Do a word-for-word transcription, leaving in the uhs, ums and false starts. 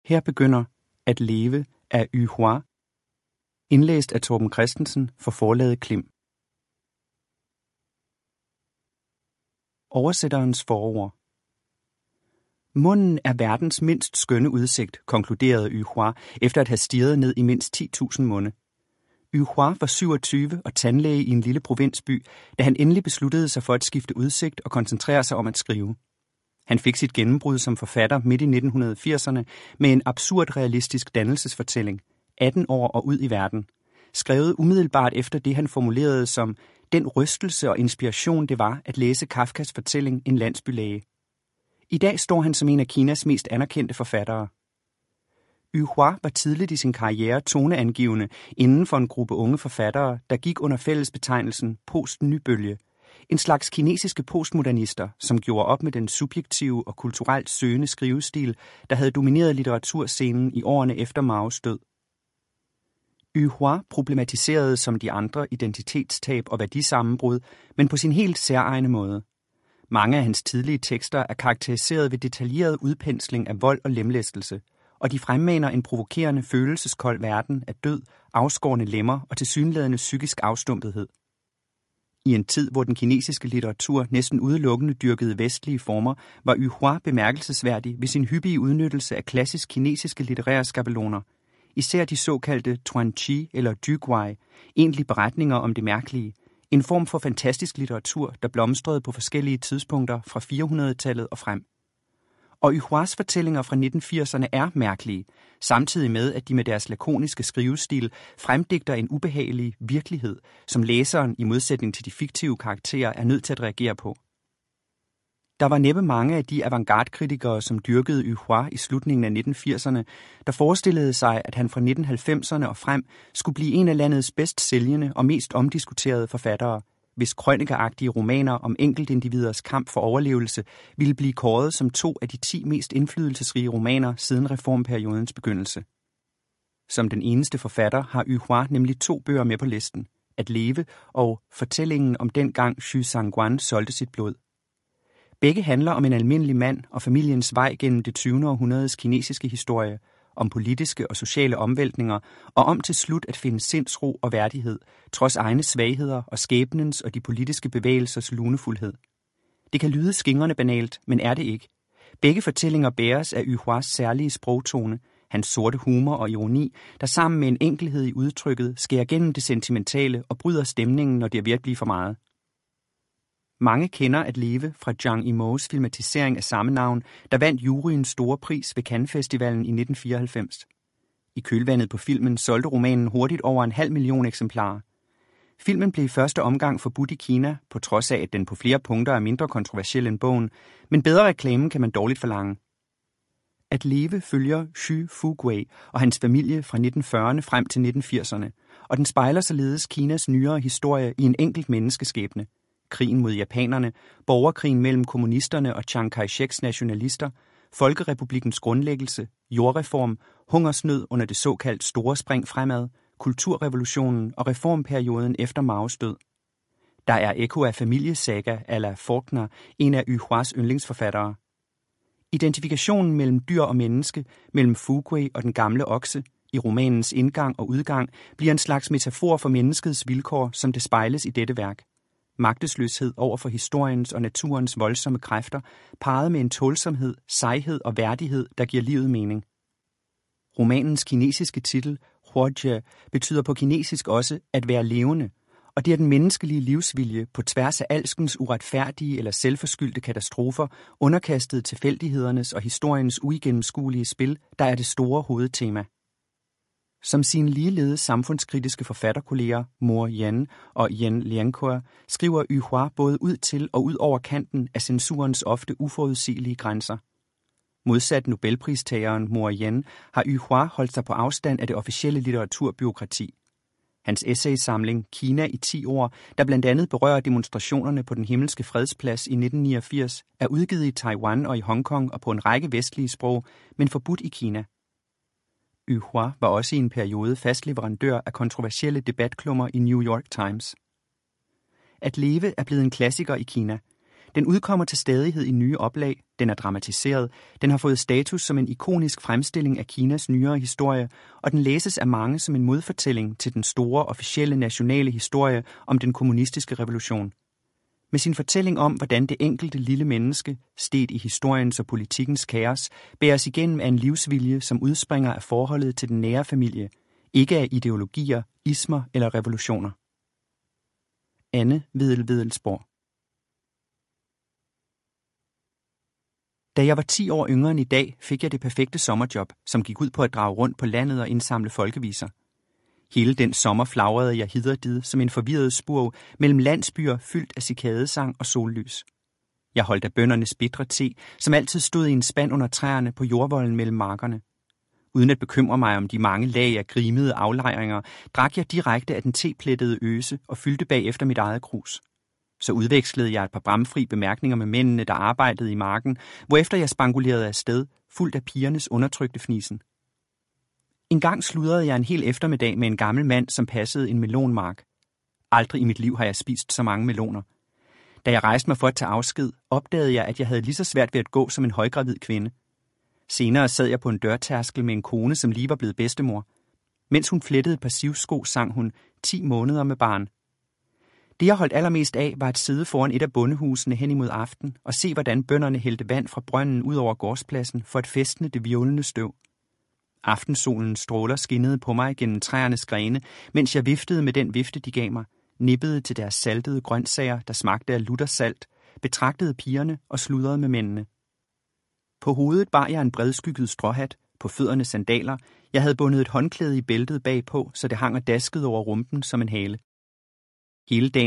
Her begynder At leve af Yu Hua, indlæst af Torben Christensen for forlaget Klim. Oversætterens forord. Munden er verdens mindst skønne udsigt, konkluderede Yu Hua, efter at have stirret ned i mindst ti tusind munde. Yu Hua var syvogtyve og tandlæge i en lille provinsby, da han endelig besluttede sig for at skifte udsigt og koncentrere sig om at skrive. Han fik sit gennembrud som forfatter midt i nitten firserne med en absurd realistisk dannelsesfortælling, atten år og ud i verden, skrevet umiddelbart efter det, han formulerede som den rystelse og inspiration, det var at læse Kafkas fortælling En landsbylæge. I dag står han som en af Kinas mest anerkendte forfattere. Yu Hua var tidligt i sin karriere toneangivende inden for en gruppe unge forfattere, der gik under fællesbetegnelsen post-nybølge, en slags kinesiske postmodernister, som gjorde op med den subjektive og kulturelt søgende skrivestil, der havde domineret litteraturscenen i årene efter Maos død. Yu Hua problematiserede som de andre identitetstab og værdisammenbrud, men på sin helt særegne måde. Mange af hans tidlige tekster er karakteriseret ved detaljeret udpensling af vold og lemlæstelse, og de fremmaner en provokerende følelseskold verden af død, afskårne lemmer og tilsyneladende psykisk afstumpethed. I en tid, hvor den kinesiske litteratur næsten udelukkende dyrkede vestlige former, var Yu Hua bemærkelsesværdig ved sin hyppige udnyttelse af klassisk kinesiske litterære skabeloner, især de såkaldte Tuanqi eller Duguai, egentlig beretninger om det mærkelige, en form for fantastisk litteratur, der blomstrede på forskellige tidspunkter fra fire hundrede-tallet og frem. Og Yu Huas fortællinger fra nitten firserne er mærkelige, samtidig med, at de med deres lakoniske skrivestil fremdigter en ubehagelig virkelighed, som læseren i modsætning til de fiktive karakterer er nødt til at reagere på. Der var næppe mange af de avantgarde-kritikere, som dyrkede Yu Hua i slutningen af nitten firserne, der forestillede sig, at han fra nitten halvfemserne og frem skulle blive en af landets bedst sælgende og mest omdiskuterede forfattere, hvis krønikeagtige romaner om enkeltindividers kamp for overlevelse ville blive kåret som to af de ti mest indflydelsesrige romaner siden reformperiodens begyndelse. Som den eneste forfatter har Yu Hua nemlig to bøger med på listen, At leve og Fortællingen om dengang Xu Zhangguan solgte sit blod. Begge handler om en almindelig mand og familiens vej gennem det tyvende århundredes kinesiske historie, om politiske og sociale omvæltninger, og om til slut at finde sindsro og værdighed, trods egne svagheder og skæbnens og de politiske bevægelsers lunefuldhed. Det kan lyde skingrende banalt, men er det ikke. Begge fortællinger bæres af Yu Huas særlige sprogtone, hans sorte humor og ironi, der sammen med en enkelhed i udtrykket skærer gennem det sentimentale og bryder stemningen, når det er ved at blive for meget. Mange kender At leve fra Zhang Yimous filmatisering af samme navn, der vandt juryens store pris ved Cannes-festivalen i nitten fireoghalvfems. I kølvandet på filmen solgte romanen hurtigt over en halv million eksemplarer. Filmen blev i første omgang forbudt i Kina, på trods af, at den på flere punkter er mindre kontroversiel end bogen, men bedre reklame kan man dårligt forlange. At leve følger Xu Fuguei og hans familie fra nitten fyrrerne frem til nitten firserne, og den spejler således Kinas nyere historie i en enkelt menneskeskæbne. Krigen mod japanerne, borgerkrigen mellem kommunisterne og Chiang Kai-sheks nationalister, Folkerepublikkens grundlæggelse, jordreform, hungersnød under det såkaldt store spring fremad, kulturrevolutionen og reformperioden efter Maos død. Der er ekko af familiesaga a la Faulkner, en af Yu Huas yndlingsforfattere. Identifikationen mellem dyr og menneske, mellem Fuguei og den gamle okse, i romanens indgang og udgang, bliver en slags metafor for menneskets vilkår, som det spejles i dette værk. Magtesløshed over for historiens og naturens voldsomme kræfter, parret med en tålsomhed, sejhed og værdighed, der giver livet mening. Romanens kinesiske titel, Huojie, betyder på kinesisk også at være levende, og det er den menneskelige livsvilje på tværs af alskens uretfærdige eller selvforskyldte katastrofer, underkastet tilfældighedernes og historiens uigennemskuelige spil, der er det store hovedtema. Som sine ligeledes samfundskritiske forfatterkolleger Mo Yan og Yen Liancourt skriver Yu Hua både ud til og ud over kanten af censurens ofte uforudsigelige grænser. Modsat Nobelpristageren Mo Yan har Yu Hua holdt sig på afstand af det officielle litteraturbureaukrati. Hans essaysamling Kina i ti år, der blandt andet berører demonstrationerne på den himmelske fredsplads i nitten niogfirs, er udgivet i Taiwan og i Hongkong og på en række vestlige sprog, men forbudt i Kina. Yu Hua var også i en periode fast leverandør af kontroversielle debatklummer i New York Times. At leve er blevet en klassiker i Kina. Den udkommer til stadighed i nye oplag, den er dramatiseret, den har fået status som en ikonisk fremstilling af Kinas nyere historie, og den læses af mange som en modfortælling til den store officielle nationale historie om den kommunistiske revolution. Med sin fortælling om, hvordan det enkelte lille menneske, stedt i historiens og politikkens kaos, bæres igennem af en livsvilje, som udspringer af forholdet til den nære familie, ikke af ideologier, ismer eller revolutioner. Anne Vedel Vedelsborg. Da jeg var ti år yngre end i dag, fik jeg det perfekte sommerjob, som gik ud på at drage rundt på landet og indsamle folkeviser. Hele den sommer flagrede jeg hid og did som en forvirret spurv mellem landsbyer fyldt af cikadesang og sollys. Jeg holdt af bøndernes bitre te, som altid stod i en spand under træerne på jordvolden mellem markerne. Uden at bekymre mig om de mange lag af grimede aflejringer, drak jeg direkte af den teplettede øse og fyldte bagefter mit eget krus. Så udvekslede jeg et par bramfri bemærkninger med mændene, der arbejdede i marken, hvorefter jeg spangulerede afsted, fuldt af pigernes undertrykte fnisen. En gang sludrede jeg en hel eftermiddag med en gammel mand, som passede en melonmark. Aldrig i mit liv har jeg spist så mange meloner. Da jeg rejste mig for at tage afsked, opdagede jeg, at jeg havde lige så svært ved at gå som en højgravid kvinde. Senere sad jeg på en dørtærskel med en kone, som lige var blevet bedstemor. Mens hun flettede et par sivsko, sang hun ti måneder med barn. Det, jeg holdt allermest af, var at sidde foran et af bondehusene hen imod aften og se, hvordan bønderne hældte vand fra brønden ud over gårdspladsen for at fæstne det violende støv. Aftensolens stråler skinnede på mig gennem træernes grene, mens jeg viftede med den vifte, de gav mig, nippede til deres saltede grøntsager, der smagte af luttersalt, betragtede pigerne og sludrede med mændene. På hovedet bar jeg en bredskygget stråhat, på fødderne sandaler. Jeg havde bundet et håndklæde i bæltet bagpå, så det hang og daskede over rumpen som en hale. Hele dagen